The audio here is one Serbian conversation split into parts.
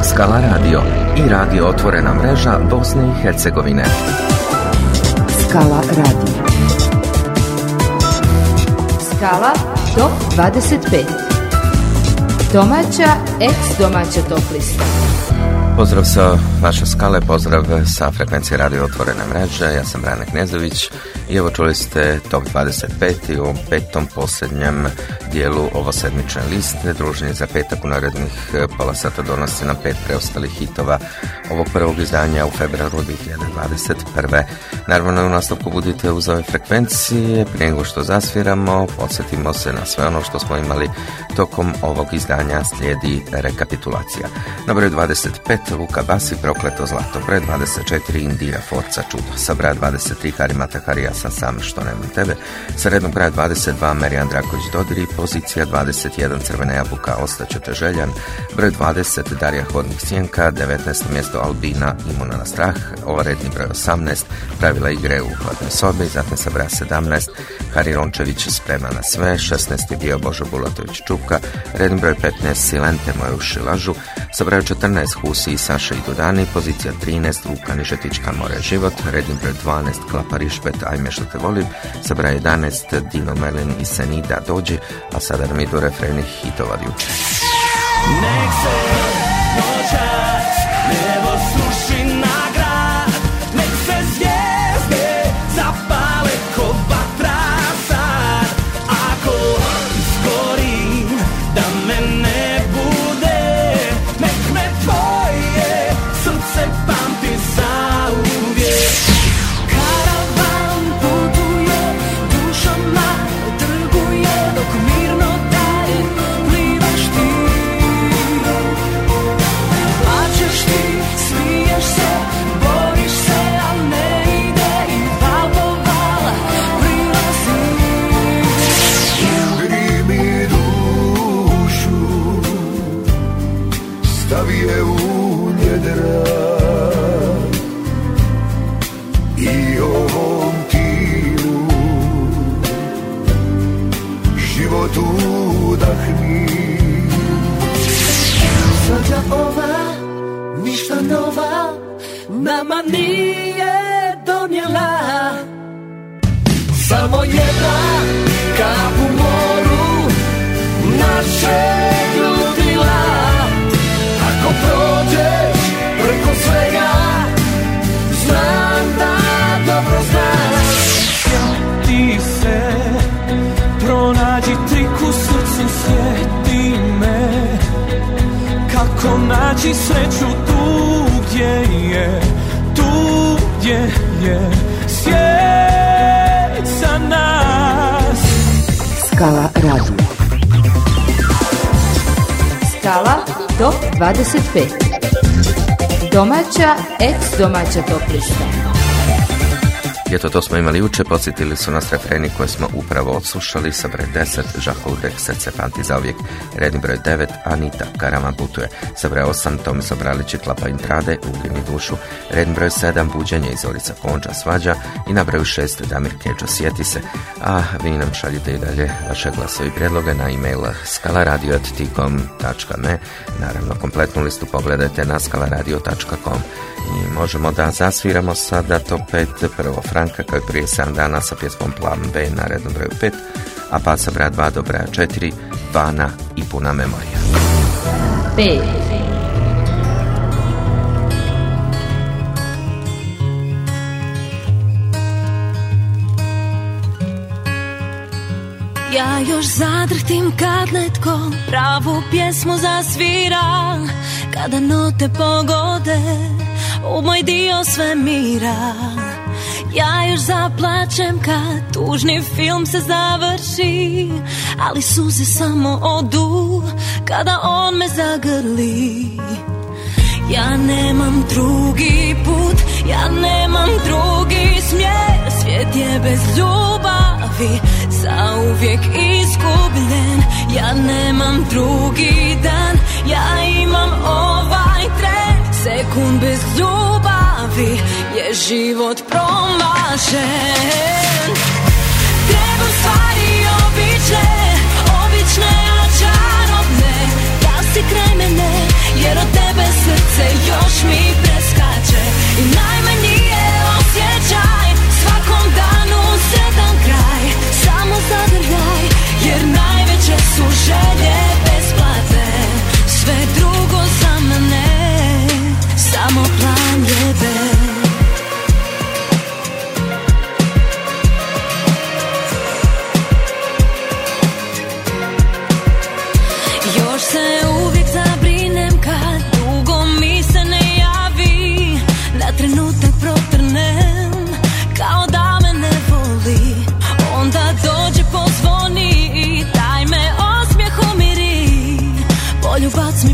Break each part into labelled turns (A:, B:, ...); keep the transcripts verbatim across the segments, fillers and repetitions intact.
A: Skala Radio i radio Otvorena mreža Bosne i Hercegovine.
B: Skala Radio. Skala top dvadeset pet. Domaća, ex-domaća top lista.
A: Pozdrav sa vaše skale, pozdrav sa frekvencije radio Otvorene mreže. Ja sam Brane Knezović i evo čuli ste top dvadeset pet i u ovom petom posljednjem dijelu ovo sedmične liste. Druženje za petak u narednih pola sata donosi nam pet preostalih hitova ovog prvog izdanja u februaru dvije hiljade dvadeset prve. Naravno u nastavku budite uz ove frekvencije. Prije nego što zasviramo, podsjetimo se na sve ono što smo imali tokom ovog izdanja. Slijedi rekapitulacija. Na broju dvadeset pet Luka Basi, Prokleto zlato. Broj dvadeset četiri Indira Forca, Čudo. Sa broja dvadeset tri Karimata Karijasa, Sam što nemam tebe. Sa rednog broja dvadeset dva Marijan Draković Dodiri. Pozicija dvadeset jedan Crvena jabuka, Ostaću te željan. Broj dvadeset Darija Hodnik Sjenka. devetnaesto mjesto Albina, Imuna na strah. Ova redni broj osamnaest Pravila igre u hladnoj sobi. Zatim sa broja sedamnaest Hari Rončević, Sprema na sve. šesnaest je bio Božo Bulatović Čupka. Redni broj petnaest Silente, Moje uši lažu. Sa broja četrnaest Husi i Saša i Dodani. Pozicija trinaest Luka Nižetička, More život. Redni broj dvanaest Klapa Rišpet, Ajme što te volim. Sa broja jedanaest Dino Merlin i Senida Dođi. A sada nam idu refreni hitova juče.
C: Nek se noćas nebo suši na grad, nek se zvijezde zapale ko vatra sad. Ako izgorim da me ne bude, nek me tvoje srce pamti zauvijek. Karavan putuje, dušama trguje, dok mirno dalje plivaš ti. Plačeš ti, smiješ se, boriš se, a ne ide i val po val prilazi.
D: Udri mi dušu, stavi je u njedra i ovom tilu život udahni.
C: Svađa ova, ništa nova, nama nije donijela. Samo jedna kap u moru našeg ludila. Ako prođeš preko svega, znam da dobro znaš. Sjeti se, pronađi trik u srcu, sjeti me. Kako naći sreću tu gdje je, tu gdje je svijet za nas.
B: Skala Radio. Skala top dvadeset pet. Domaća, ex-domaća top lista.
A: Eto, to smo imali juče, podsjetili su nas refreni koje smo upravo odslušali. Sa broj deset Žahoudek, Srce pamti zauvijek. Redni broj devet Anita, Karama putuje. Sa broj osam Tomislav Bralić i Klapa Intrade, Ugri mi dušu. Redni broj sedam Buđenje i Zorica Konđa, Svađa. I na broju šest Damir Keđo, Sjeti se. A vi nam šaljite i dalje vaše glasove i prijedloge na e-mail skalaradio at tikom tačka me. Naravno, kompletnu listu pogledajte na skalaradio tačka com. I možemo da zasviramo sada top pet. Prvo Franka, kao i prije sedam dana, sa pjesmom Plan B na rednom broju pet, a pa sa broja dva do broja četiri Vana i Puna memorija.
B: pet.
E: Ja još zadrhtim kad netko pravu pjesmu zasvira, kada note pogode u moj dio svemira. Ja još zaplačem kad tužni film se završi, ali suze samo odu kada on me zagrli. Ja nemam drugi put, ja nemam drugi smjer. Svijet je bez ljubavi zauvijek izgubljen. Ja nemam drugi dan, ja imam ovaj tren. Sekund bez ljubavi je život promašen. Treba stvari obične, obične a čarobne. Da si kraj mene, jer od tebe se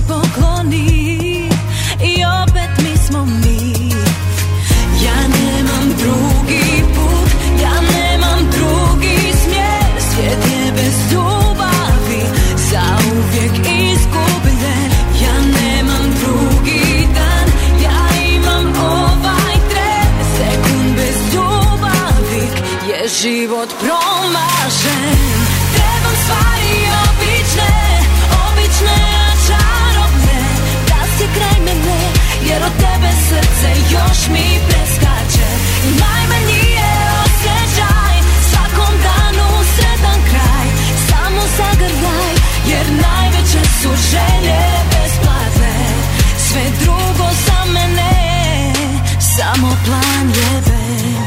E: pokloni i opet mi smo mi. Ja nemam drugi put, ja nemam drugi smjer. Svijet je bez ljubavi zauvijek izgubljen. Ja nemam drugi dan, ja imam ovaj tren. Sekund bez ljubavi je život promašen. Trebam stvari obične, obične a čarobne, da si kraj mene, jer od tebe srce još mi preskače. Najmanji je osjećaj, svakom danu sretan kraj. Samo zagrljaj, jer najveće su želje besplatne. Sve drugo za mene, samo plan jebe.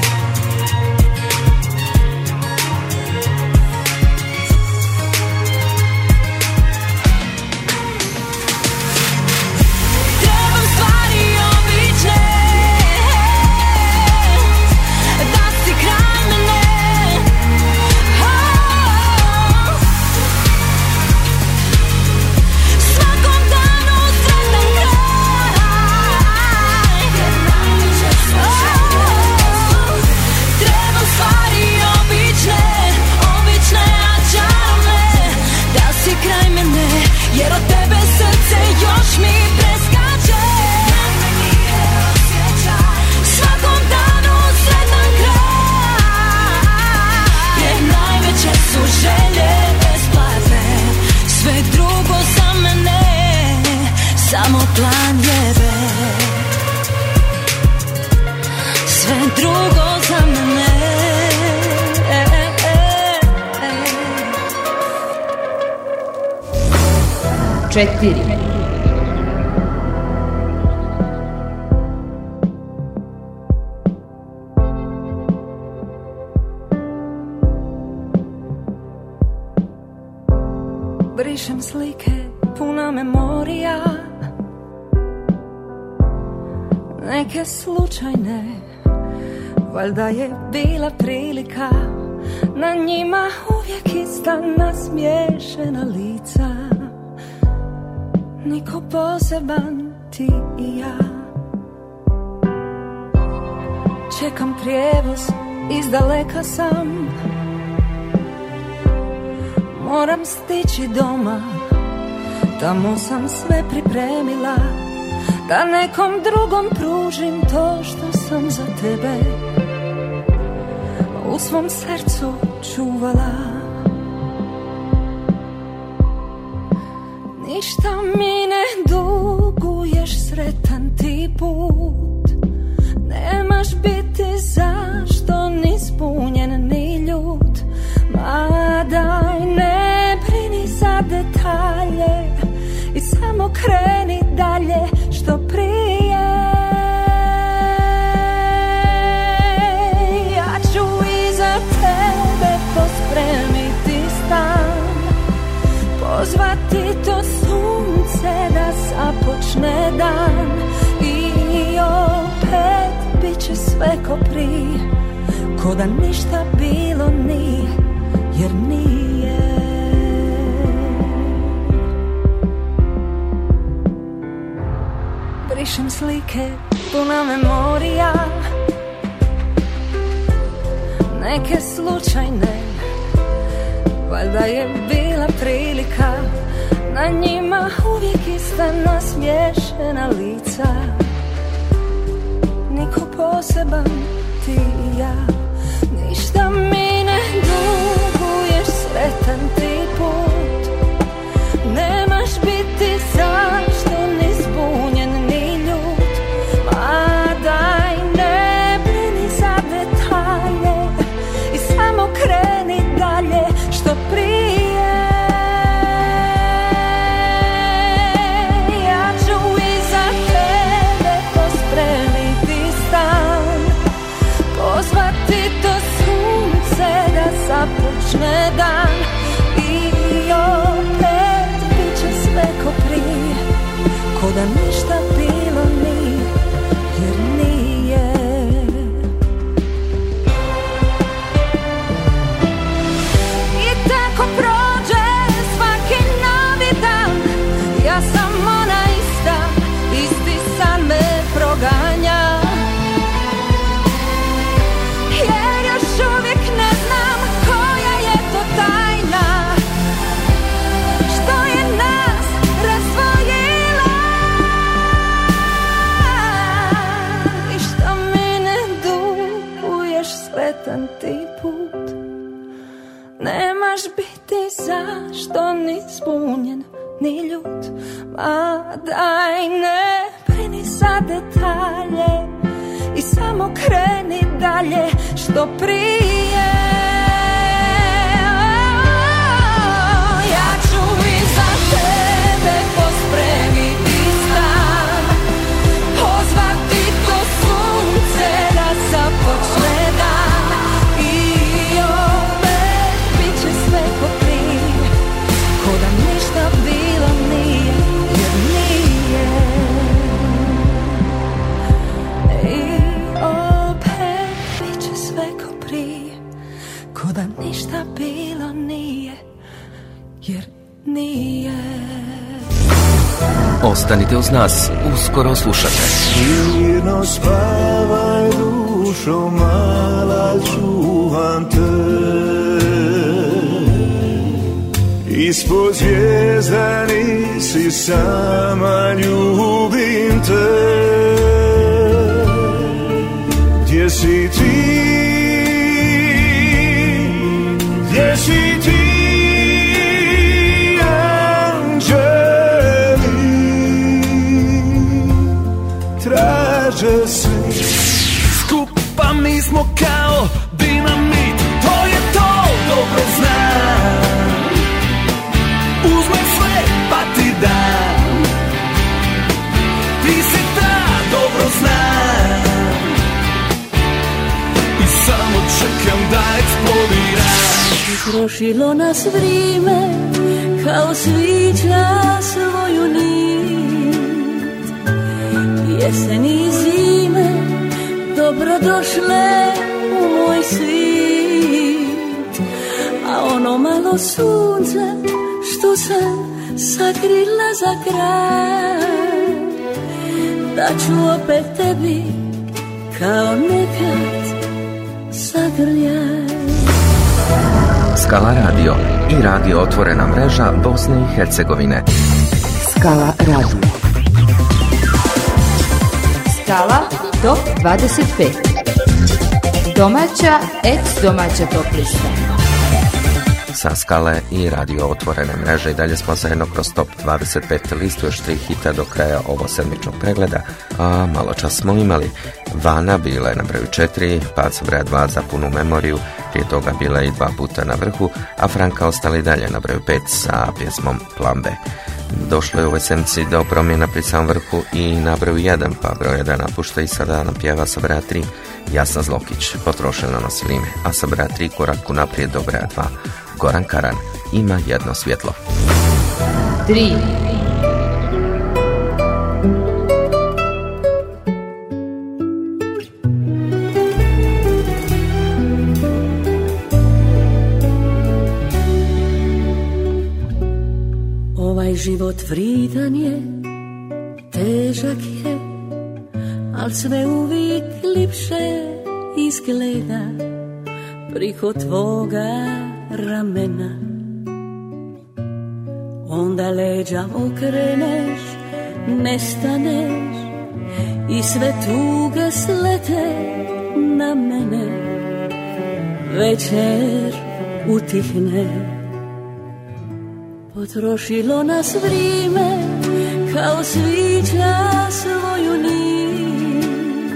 E: Jer od tebe srce još mi preskače. Najmanji je osjećaj, svakom danu sretan kraj. Jer najveće su želje besplatne. Sve drugo za mene, samo plan jebe. Sve drugo za mene.
B: Četiri.
E: Brišem slike, puna memorija, neke slučajne, valjda je bila prilika. Na njima uvijek ista nasmiješena lica, niko poseban, ti i ja. Čekam prijevoz, izdaleka sam, moram stići doma. Tamo sam sve pripremila, da nekom drugom pružim to što sam za tebe u svom srcu čuvala. Ništa mi ne duguješ, sretan ti put. Nemaš biti zašto ni spunjen ni ljut. Ma daj, ne brini za detalje i samo kreni dalje što prije. Ja ću iza tebe pospremiti stan, pozvati to sunce da započne dan. I opet bit će sve ko prije, ko da ništa bilo nije, jer nije. Brišem slike, puna memorija, neke slučajne, valjda je bila prilika. Na njima uvijek ista nasmiješena lica, niko poseban, ti i ja. Ništa mi ne duguješ, sretan ti put. Nemaš biti zašto ni zbunjen ni ljut. Ma daj, ne brini za detalje i samo kreni dalje što prije. Ja ću iza tebe pospremiti stan, pozvati to sunce da započne dan. I opet bit će sve ko prije, ko da ništa bilo nije, jer nije. I tako prođe svaki novi dan, ja sam ona biti zašto ni zbunjen, ni ljut. Ma daj ne brini za detalje i samo kreni dalje što prije. Ja ću iza tebe pospremiti stan, pozvati to sunce da započne dan i opet bit će sve ko prije, ko da ništa bilo nije, jer nije. I opet bit će sve ko prije, ko da ništa bilo nije, jer nije.
A: Ostanite uz nas, uskoro slušate.
D: Mirno spavaj dušo mala, čuvam te. Ispod zvijezda nisi sama, ljubim te. Gdje si ti? Gdje si ti? Traže svi.
C: Skupa mi smo kao dinamit, to je to, dobro znam. Uzme sve pa ti dam, ti si ta, dobro znam. I samo čekam da eksplodiram.
E: Prošilo nas vrijeme kao sviđa svoju nit. Jesen i zime dobrodošle u moj svijet. A ono malo sunce što sam sakrila za kraj, da ću opet tebi kao nekad zagrljaj.
A: Skala radio i radio otvorena mreža Bosne i Hercegovine.
B: Skala radio. Skala top dvadeset pet. Domaća, ex-domaća top lista.
A: Sa Skale i radio otvorene mreže i dalje smo zajedno kroz top dvadeset pet listu, još tri hita do kraja ovo sedmičnog pregleda, a malo čas smo imali Vana bila je na broju četiri, Pad sa broja dva za punu memoriju, prije toga bila je i dva puta na vrhu, a Franka ostali dalje na broju pet sa pjesmom Plan B. Došlo je u ovoj sedmici do promjena pri samom vrhu i na broju jedan, pa broj jedan napušta i sada nam pjeva sa broja tri Jasna Zlokić, Potrošilo nas vrijeme, a sa broja tri korak unaprijed do broja dva Goran Karan, Ima jedno svjetlo.
B: tri.
E: Ovaj život vrijedan je, težak je, al sve uvijek lipše izgleda priko tvoga ramena. Onda leđa okreneš, nestaneš i sve tuge slete na mene. Večer utihne, potrošilo nas vrijeme kao sviđa svoju nit.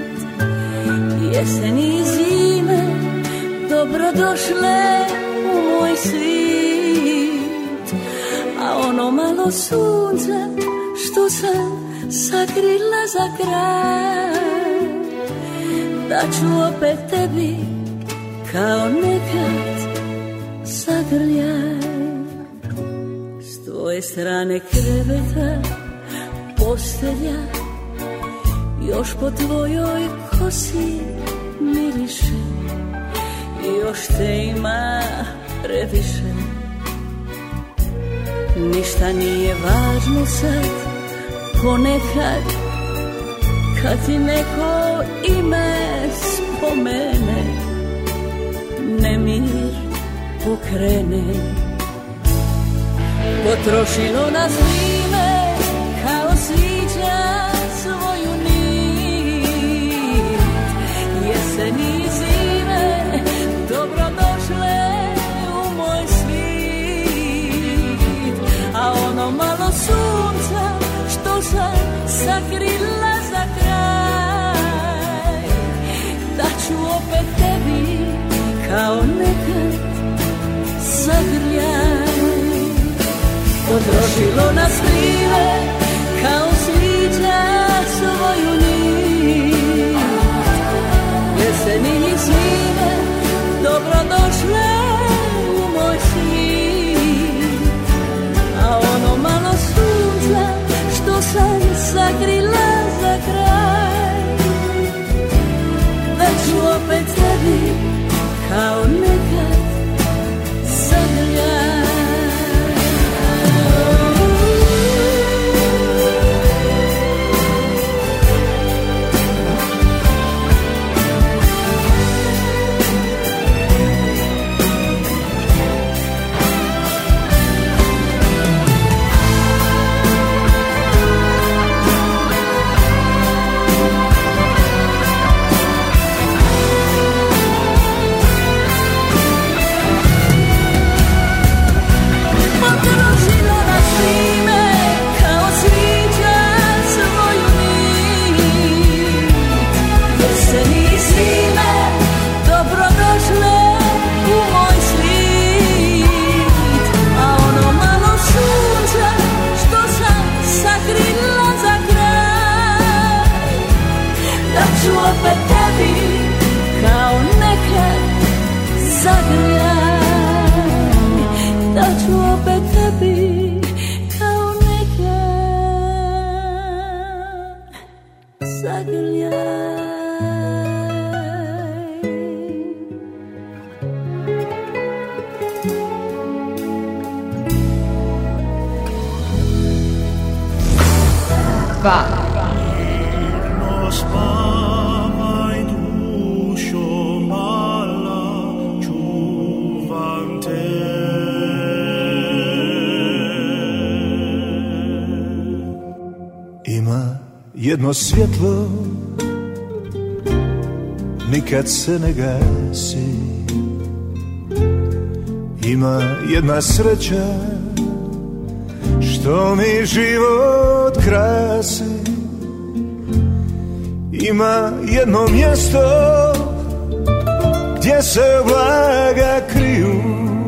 E: Jesen i zime dobrodošle u moj svijet. A ono malo sunce što sam sakrila za kraj, da ću opet tebi kao nekad zagrljaj. S tvoje strane kreveta postelja još po tvojoj kosi miriše, još te ima previše. Ništa nije važno sad, ponekad kad ti neko ime spomene, nemir pokrene. Potrošilo nas vrijeme kao sviđa svoju nit. Jesen i zime dobrodošle u moj svijet. sakrila za kraj, da ću opet tebi kao nekad zagrljaj. Odrožilo nas krive kao sviđa svoju nit, jeseni i zime dobrodošle u moj svijet. A ono malo sunca što sam sakrila za kraj, da ću opet tebi kao nekad zagrljaj. Opet tebi kao nekad zagrljaj, da ću opet tebi kao nekad zagrljaj.
B: Dva.
D: Jedno svjetlo nikad se ne gasi, ima jedna sreća što mi život krasi, ima jedno mjesto gdje se blaga kriju,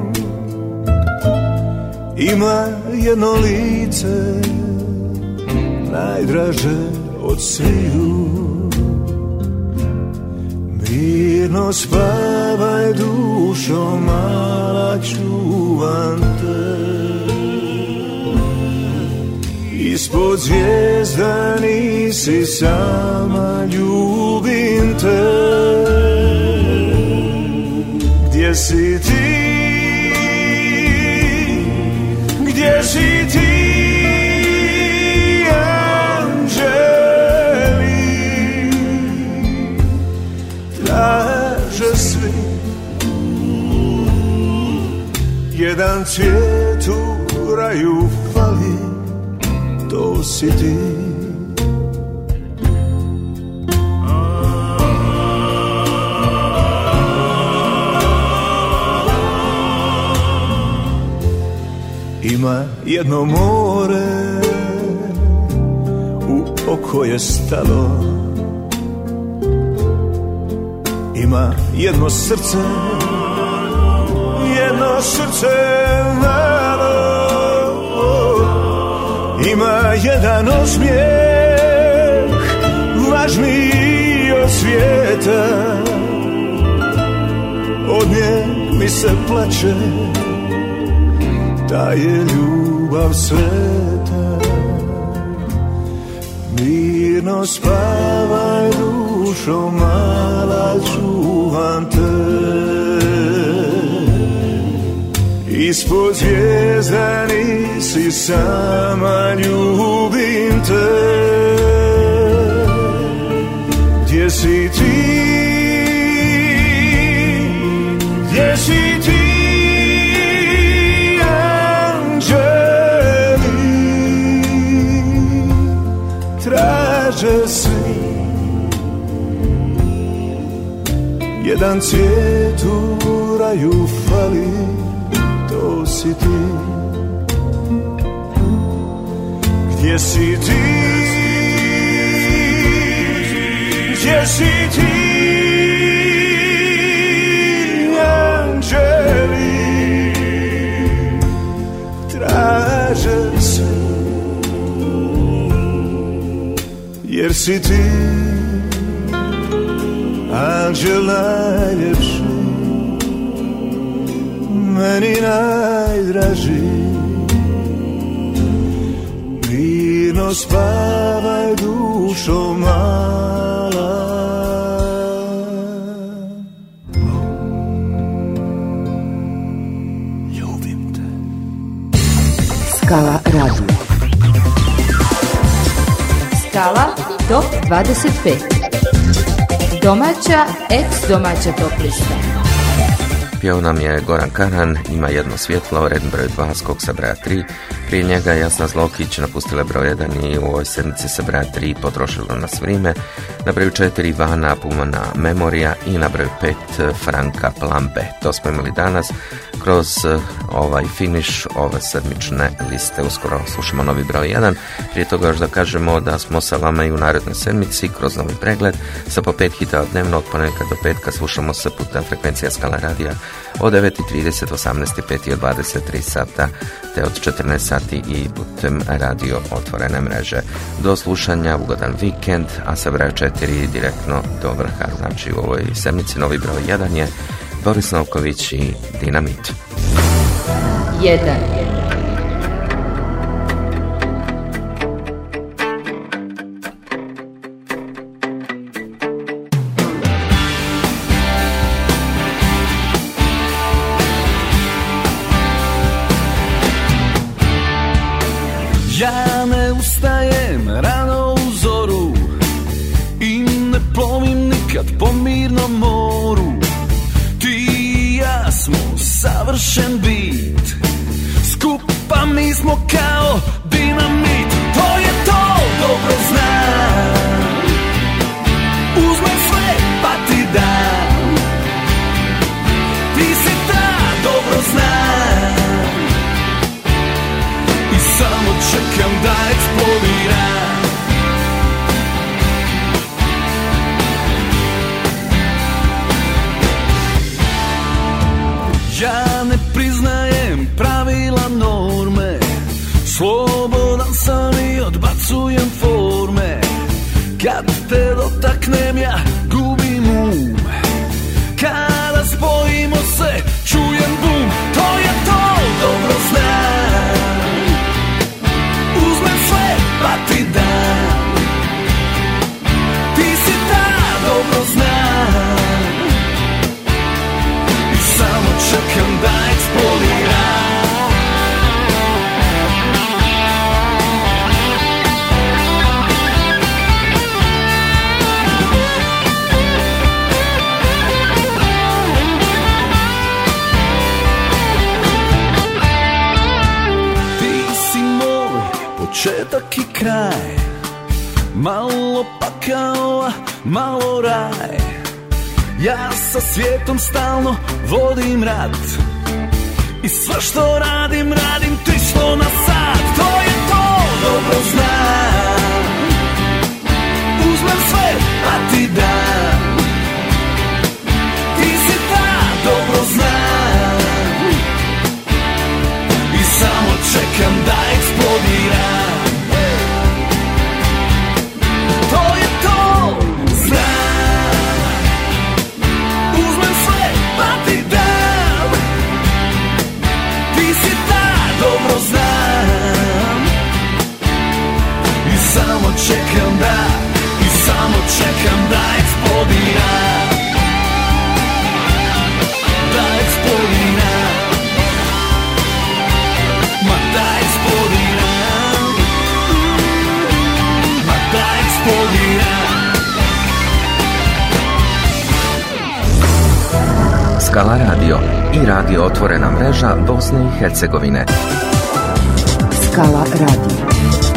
D: ima jedno lice najdraže od sviju. Mirno spavaj dušo mala, čuvam te. Ispod zvijezda nisi sama, ljubim te. Gdje si ti? Gdje si ti? Traže svi jedan cvijet u raju fali, to si ti. Ima jedno more u oko je stalo, ima jedno srce, jedno srce malo, ima jedan osmijeh važniji od svijeta, od nje mi se plače, ta je ljubav sveta. Mirno spavaj dušo mala, čuvam te. Ispod zvijezda nisi sama, ljubim te. Gdje si ti? Gdje si ti? Traže svi jedan cvijet u raju fali, to si ti. Gdje si ti? gdje si ti, anđeli traže se, jer si ti anđel najljepši, meni najdraži. Mirno spavaj, dušo mala. Ljubim te.
B: Skala radio. Skala top dvadeset pet. Domaća, ex-domaća top lista.
A: Pjeo nam je Goran Karan, Ima jedno svjetlo, red broj dva, skok sa broja tri. Prije njega Jasna Zlokić napustila broj jedan i u ovoj sedmici sa broja tri potrošilo nas vrijeme. Na broju četiri Ivana Pumana Memorija i na broju pet Franka Plambe. To smo imali danas kroz ovaj finiš ove sedmične liste. Uskoro slušamo novi broj jedan. Prije toga još da kažemo da smo sa vama i u narednoj sedmici kroz novi pregled sa po pet hita dnevno od ponedjeljka do petka. Slušamo se putem frekvencija Skala radija od devet i trideset, osamnaest i pet i od dvadeset tri sata te od četrnaest sati i putem radio Otvorene mreže. Do slušanja, ugodan vikend, a sa broja četiri direktno do vrha. Znači u ovoj sedmici novi broj jedan je Boris Novković i Dinamit.
B: jedan.
C: Ja ne ustajem rano u zoru i ne plovim nikad po mirnom moru. Ti i ja smo savršen bit, skupa mi smo kao dinamit. To je to, dobro znam, uzmem sve pa ti dam. Ti si ta, dobro znam, i samo čekam da eksplodiram. Ja ne priznajem pravila norme, slobodan sam i odbacujem forme. Kad te dotaknem ja gubim um, kada spojimo se čujem bum. To je to, dobro znam, uzmem sve pa ti dam. Ti si ta, dobro znam, i samo čekam da eksplodiram. Početak i kraj, malo pakao, a malo raj. Ja sa svijetom stalno vodim rat i sve što radim, radim tristo na sat. To je to, dobro znam, uzmem sve pa ti dam. Ti si ta, dobro znam, i samo čekam da eksplodiram. Samo čekam da, i samo čekam da eksplodira. Da eksplodira. Ma da eksplodira. Ma da eksplodira.
A: Skala radio i radio Otvorena mreža Bosne i Hercegovine.
B: Skala radio.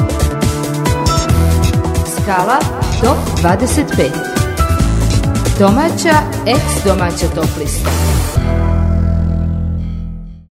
B: Skala top dvadeset pet. Domaća, ex-domaća top lista.